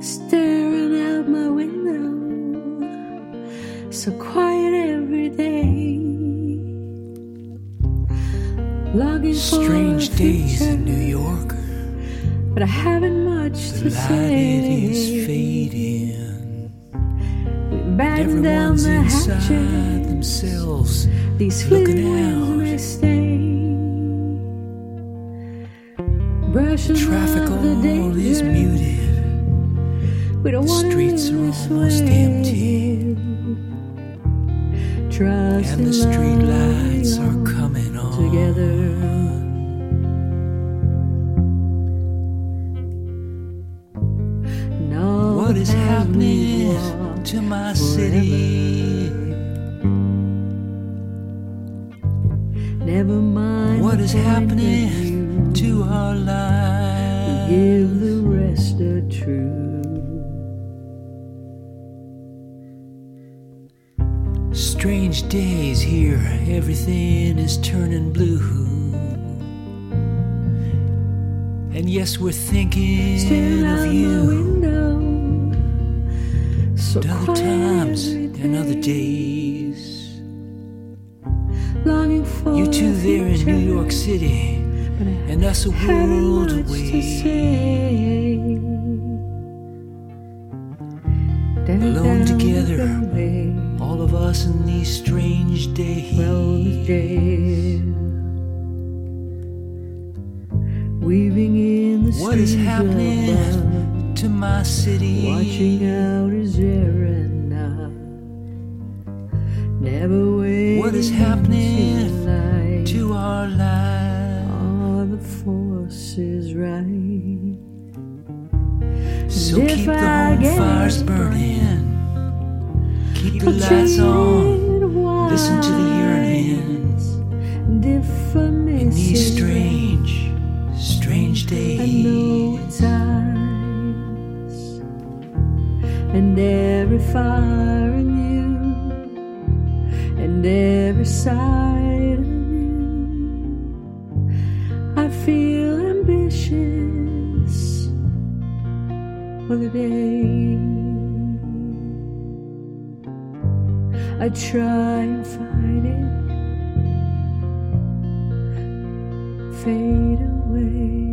staring out my window, so quiet every day, longing for Strange a days future, in New York. but I haven't much The to light say. it is fading. We batten down Everyone's the inside hatches. themselves, These looking fleeting winds out. may stay, brushing Traffic off the all is danger. muted. We don't The want to streets live are this almost way. empty. Trust And the in street love lights are belong coming on. together. No What is paths happening we walk to my forever. city? Never mind What the is point of happening view. to our lives? Give the rest a truth. Strange days here, everything is turning blue. And yes, we're thinking Staring out of my you. window, so And other quiet times every and other day. days. Longing for You two a there in future, New York City, but I and us a haven't world much to away. say. Alone together, the way all of us in these strange days. from the jail, weaving in the What is streams happening above, to my city? watching out his errand now. Never wait. What is happening tonight. to our lives? Are the forces right? So And keep if the I home get fires burning. Keep the a lights on. chain of Listen to the yearnings and if I in miss these it, strange I know days. it's eyes, and every fire in you, and every side of you, I feel ambitious for the day. I try and fight it, fade away.